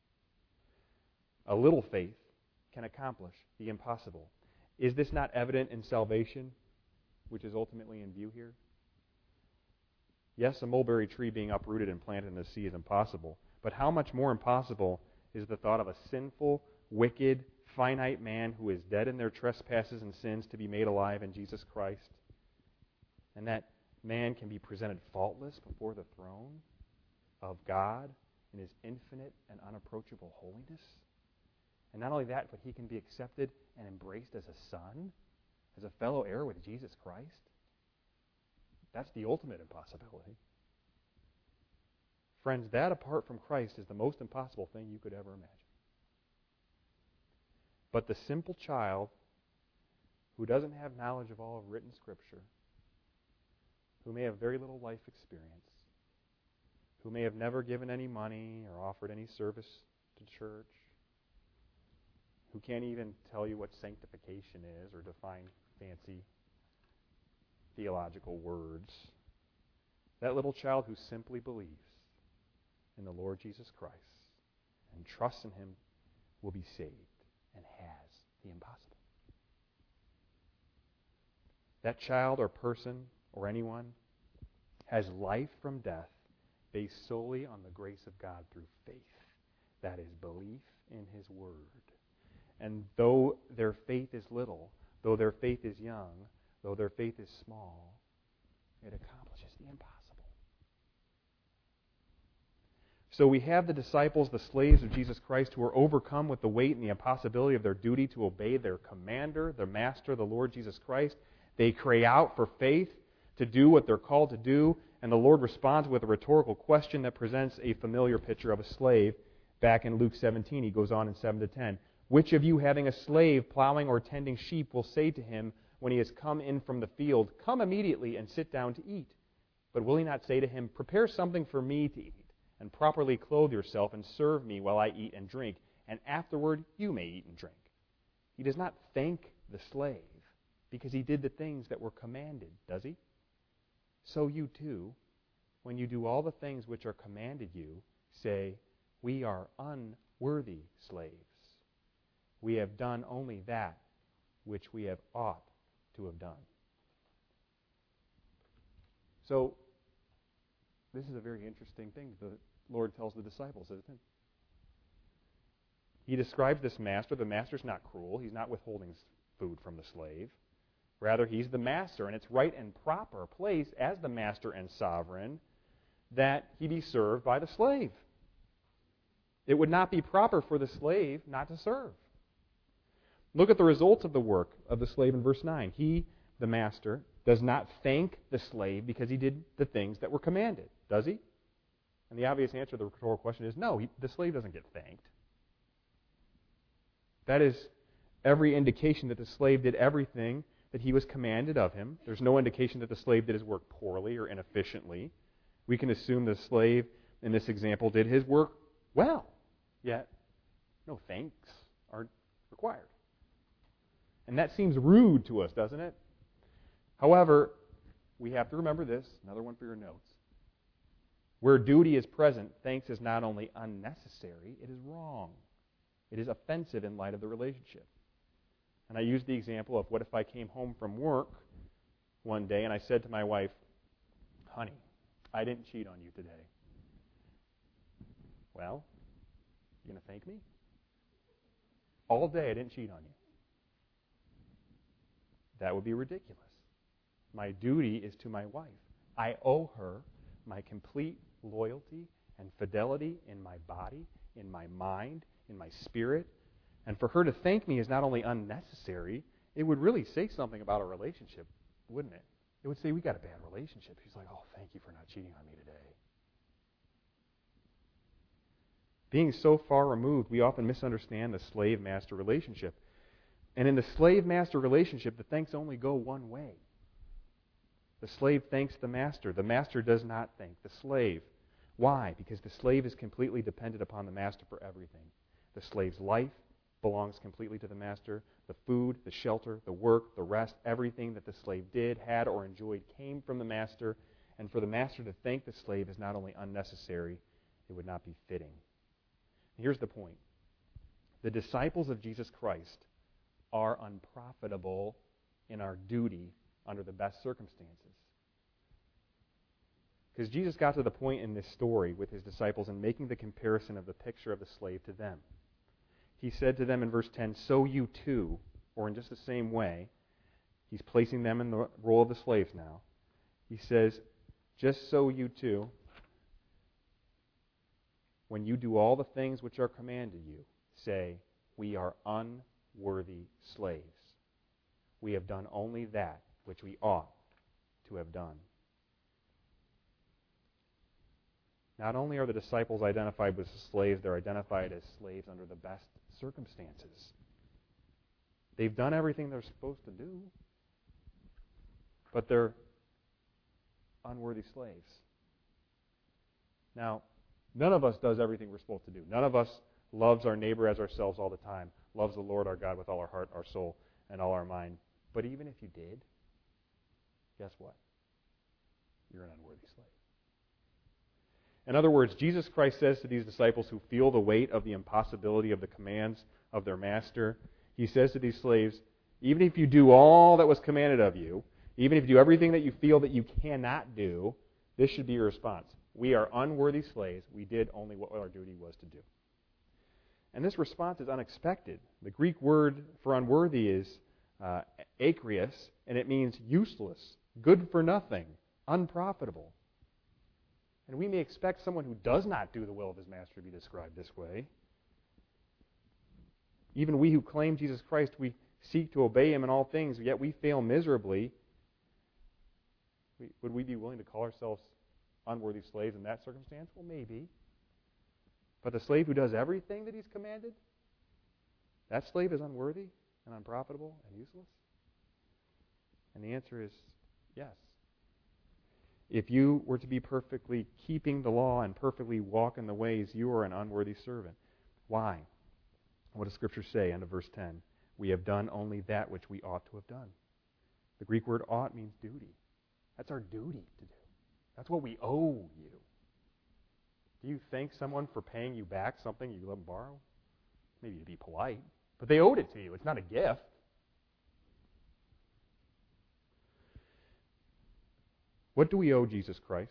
A little faith can accomplish the impossible. Is this not evident in salvation, which is ultimately in view here? Yes, a mulberry tree being uprooted and planted in the sea is impossible, but how much more impossible is the thought of a sinful, wicked, finite man who is dead in their trespasses and sins to be made alive in Jesus Christ, and that man can be presented faultless before the throne of God in his infinite and unapproachable holiness? And not only that, but he can be accepted and embraced as a son, as a fellow heir with Jesus Christ. That's the ultimate impossibility. Friends, that apart from Christ is the most impossible thing you could ever imagine. But the simple child who doesn't have knowledge of all of written Scripture, who may have very little life experience, who may have never given any money or offered any service to church, who can't even tell you what sanctification is or define fancy theological words. That little child who simply believes in the Lord Jesus Christ and trusts in Him will be saved and has the impossible. That child or person or anyone has life from death based solely on the grace of God through faith. That is belief in His Word. And though their faith is little, though their faith is young, though their faith is small, it accomplishes the impossible. So we have the disciples, the slaves of Jesus Christ, who are overcome with the weight and the impossibility of their duty to obey their commander, their master, the Lord Jesus Christ. They cry out for faith to do what they're called to do, and the Lord responds with a rhetorical question that presents a familiar picture of a slave. Back in Luke seventeen, He goes on in seven to ten. Which of you, having a slave plowing or tending sheep, will say to him when he has come in from the field, "Come immediately and sit down to eat"? But will he not say to him, "Prepare something for me to eat, and properly clothe yourself, and serve me while I eat and drink, and afterward you may eat and drink"? He does not thank the slave because he did the things that were commanded, does he? So you too, when you do all the things which are commanded you, say, "We are unworthy slaves. We have done only that which we have ought to have done." So, this is a very interesting thing the Lord tells the disciples, isn't it? He describes this master. The master's not cruel. He's not withholding food from the slave. Rather, he's the master, and it's right and proper place as the master and sovereign that he be served by the slave. It would not be proper for the slave not to serve. Look at the results of the work of the slave in verse nine. He, the master, does not thank the slave because he did the things that were commanded, does he? And the obvious answer to the rhetorical question is no, he, the slave doesn't get thanked. That is every indication that the slave did everything that he was commanded of him. There's no indication that the slave did his work poorly or inefficiently. We can assume the slave in this example did his work well, yet no thanks are required. And that seems rude to us, doesn't it? However, we have to remember this, another one for your notes. Where duty is present, thanks is not only unnecessary, it is wrong. It is offensive in light of the relationship. And I used the example of what if I came home from work one day and I said to my wife, "Honey, I didn't cheat on you today." Well, you going to thank me? All day I didn't cheat on you. That would be ridiculous. My duty is to my wife. I owe her my complete loyalty and fidelity in my body, in my mind, in my spirit. And for her to thank me is not only unnecessary, it would really say something about our relationship, wouldn't it? It would say, we got a bad relationship. She's like, "Oh, thank you for not cheating on me today." Being so far removed, we often misunderstand the slave-master relationship. And in the slave-master relationship, the thanks only go one way. The slave thanks the master. The master does not thank the slave. Why? Because the slave is completely dependent upon the master for everything. The slave's life belongs completely to the master. The food, the shelter, the work, the rest, everything that the slave did, had, or enjoyed came from the master. And for the master to thank the slave is not only unnecessary, it would not be fitting. Here's the point. The disciples of Jesus Christ are unprofitable in our duty under the best circumstances. Because Jesus got to the point in this story with his disciples in making the comparison of the picture of the slave to them. He said to them in verse ten, "So you too," or in just the same way, he's placing them in the role of the slaves now. He says, "Just so you too, when you do all the things which are commanded you, say, 'We are unworthy slaves. We have done only that which we ought to have done.'" Not only are the disciples identified as slaves, they're identified as slaves under the best circumstances. They've done everything they're supposed to do, but they're unworthy slaves. Now, none of us does everything we're supposed to do. None of us loves our neighbor as ourselves all the time, loves the Lord our God with all our heart, our soul, and all our mind. But even if you did, guess what? You're an unworthy slave. In other words, Jesus Christ says to these disciples who feel the weight of the impossibility of the commands of their master, he says to these slaves, even if you do all that was commanded of you, even if you do everything that you feel that you cannot do, this should be your response. We are unworthy slaves. We did only what our duty was to do. And this response is unexpected. The Greek word for unworthy is uh, akrios, and it means useless, good for nothing, unprofitable. And we may expect someone who does not do the will of his master to be described this way. Even we who claim Jesus Christ, we seek to obey him in all things, yet we fail miserably. Would we be willing to call ourselves unworthy slaves in that circumstance? Well, maybe. But the slave who does everything that he's commanded, that slave is unworthy and unprofitable and useless? And the answer is yes. If you were to be perfectly keeping the law and perfectly walk in the ways, you are an unworthy servant. Why? What does Scripture say? End of verse ten. We have done only that which we ought to have done. The Greek word ought means duty. That's our duty to do. That's what we owe you. Do you thank someone for paying you back something you let them borrow? Maybe to be polite. But they owed it to you. It's not a gift. What do we owe Jesus Christ?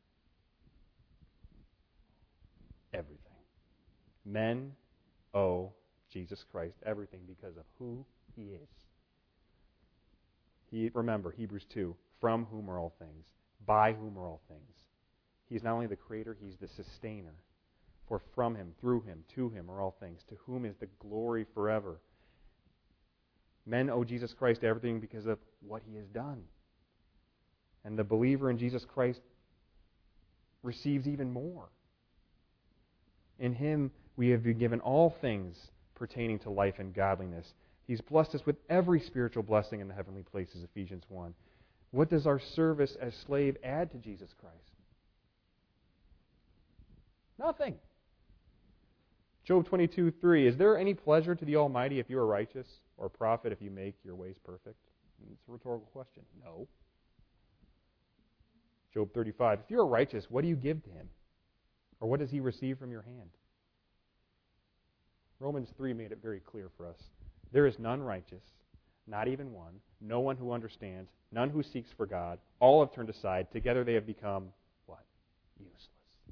Everything. Men owe Jesus Christ everything because of who he is. He, remember, Hebrews two, from whom are all things, by whom are all things. He's not only the creator, he's the sustainer. For from him, through him, to him are all things, to whom is the glory forever. Men owe Jesus Christ everything because of what he has done. And the believer in Jesus Christ receives even more. In him we have been given all things pertaining to life and godliness. He's blessed us with every spiritual blessing in the heavenly places, Ephesians one. What does our service as slave add to Jesus Christ? Nothing. Job twenty-two three. Is there any pleasure to the Almighty if you are righteous, or profit if you make your ways perfect? It's a rhetorical question. No. Job thirty-five. If you are righteous, what do you give to him? Or what does he receive from your hand? Romans three made it very clear for us. There is none righteous, not even one, no one who understands, none who seeks for God. All have turned aside. Together they have become, what? Useless.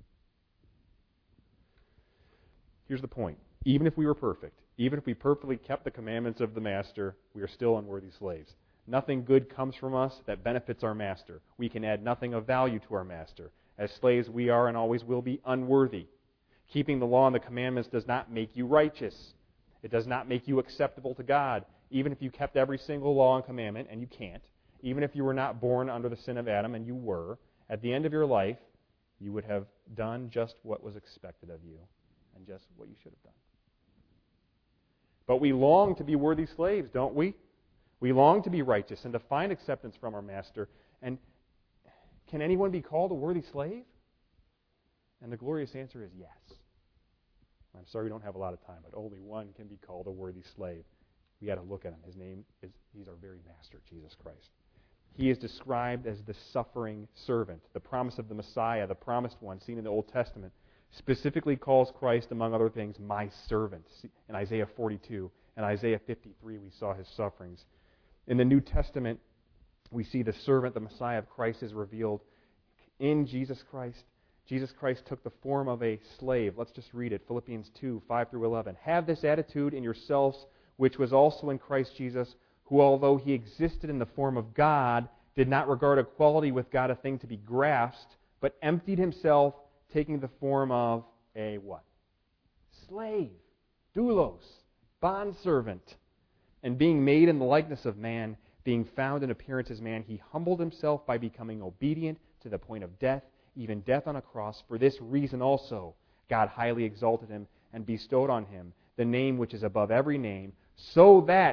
Here's the point. Even if we were perfect, even if we perfectly kept the commandments of the Master, we are still unworthy slaves. Nothing good comes from us that benefits our Master. We can add nothing of value to our Master. As slaves, we are and always will be unworthy. Keeping the law and the commandments does not make you righteous. It does not make you acceptable to God. Even if you kept every single law and commandment, and you can't, even if you were not born under the sin of Adam, and you were, at the end of your life, you would have done just what was expected of you, and just what you should have done. But we long to be worthy slaves, don't we? We long to be righteous and to find acceptance from our Master. And can anyone be called a worthy slave? And the glorious answer is yes. I'm sorry we don't have a lot of time, but only one can be called a worthy slave. We got to look at him. His name is, he's our very Master, Jesus Christ. He is described as the suffering servant. The promise of the Messiah, the promised one, seen in the Old Testament, specifically calls Christ, among other things, my servant. In Isaiah forty-two and Isaiah fifty-three, we saw his sufferings. In the New Testament, we see the servant, the Messiah of Christ, is revealed in Jesus Christ. Jesus Christ took the form of a slave. Let's just read it. Philippians two, five through eleven. Have this attitude in yourselves, which was also in Christ Jesus, who, although he existed in the form of God, did not regard equality with God a thing to be grasped, but emptied himself, taking the form of a what? Slave. Doulos. Bondservant. And being made in the likeness of man, being found in appearance as man, he humbled himself by becoming obedient to the point of death, even death on a cross. For this reason also, God highly exalted him and bestowed on him the name which is above every name, so that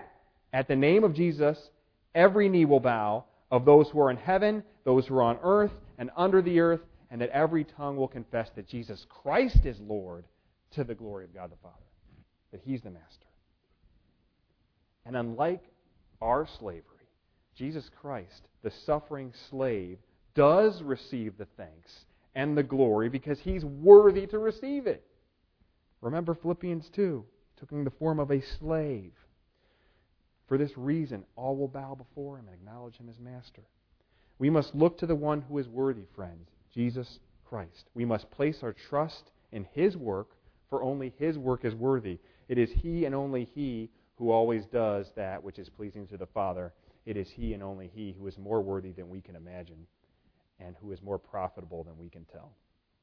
At the name of Jesus, every knee will bow, of those who are in heaven, those who are on earth, and under the earth, and that every tongue will confess that Jesus Christ is Lord, to the glory of God the Father, that He's the Master. And unlike our slavery, Jesus Christ, the suffering slave, does receive the thanks and the glory because He's worthy to receive it. Remember Philippians two, taking the form of a slave. For this reason, all will bow before Him and acknowledge Him as Master. We must look to the one who is worthy, friends, Jesus Christ. We must place our trust in His work, for only His work is worthy. It is He and only He who always does that which is pleasing to the Father. It is He and only He who is more worthy than we can imagine and who is more profitable than we can tell.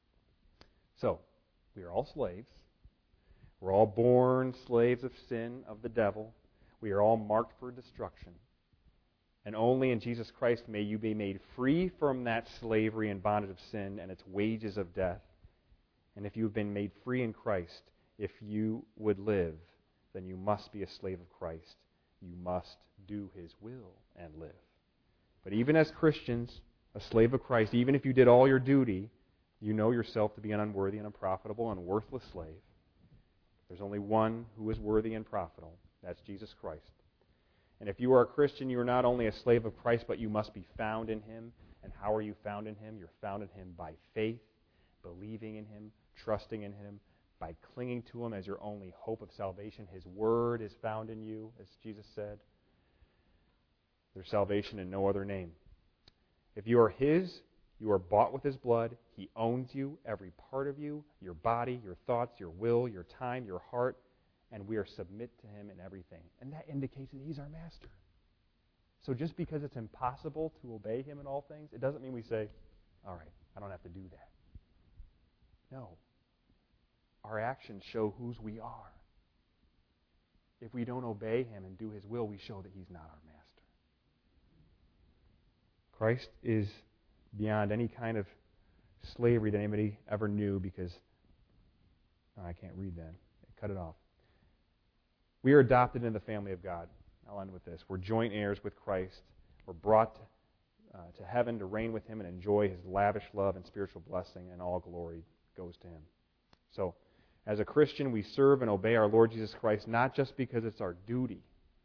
So, we are all slaves. We're all born slaves of sin, of the devil. We are all marked for destruction. And only in Jesus Christ may you be made free from that slavery and bondage of sin and its wages of death. And if you have been made free in Christ, if you would live, then you must be a slave of Christ. You must do His will and live. But even as Christians, a slave of Christ, even if you did all your duty, you know yourself to be an unworthy and unprofitable and worthless slave. There's only one who is worthy and profitable. That's Jesus Christ. And if you are a Christian, you are not only a slave of Christ, but you must be found in Him. And how are you found in Him? You're found in Him by faith, believing in Him, trusting in Him, by clinging to Him as your only hope of salvation. His Word is found in you, as Jesus said. There's salvation in no other name. If you are His, you are bought with His blood. He owns you, every part of you, your body, your thoughts, your will, your time, your heart, and we are submit to Him in everything. And that indicates that He's our Master. So just because it's impossible to obey Him in all things, it doesn't mean we say, all right, I don't have to do that. No. Our actions show whose we are. If we don't obey Him and do His will, we show that He's not our Master. Christ is beyond any kind of slavery that anybody ever knew because, oh, I can't read that. Cut it off. We are adopted into the family of God. I'll end with this. We're joint heirs with Christ. We're brought uh, to heaven to reign with Him and enjoy His lavish love and spiritual blessing, and all glory goes to Him. So, as a Christian, we serve and obey our Lord Jesus Christ not just because it's our duty.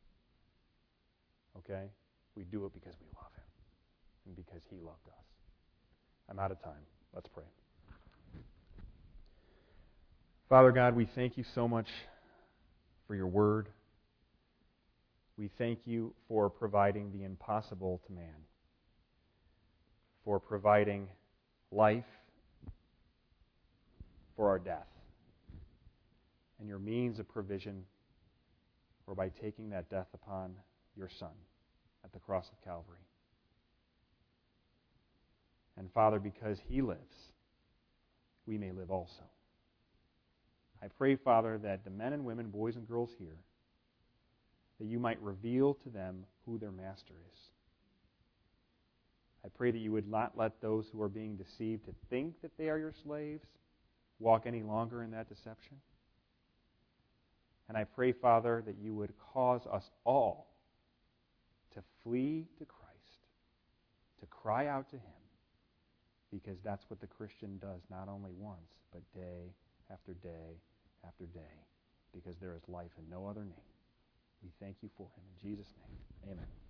Okay? We do it because we love Him and because He loved us. I'm out of time. Let's pray. Father God, we thank You so much for Your Word. We thank You for providing the impossible to man, for providing life for our death. And Your means of provision were by taking that death upon Your Son at the cross of Calvary. And Father, because He lives, we may live also. I pray, Father, that the men and women, boys and girls here, that You might reveal to them who their Master is. I pray that You would not let those who are being deceived to think that they are Your slaves walk any longer in that deception. And I pray, Father, that You would cause us all to flee to Christ, to cry out to Him, because that's what the Christian does not only once, but day after day after day, because there is life in no other name. We thank You for Him. In Jesus' name, amen.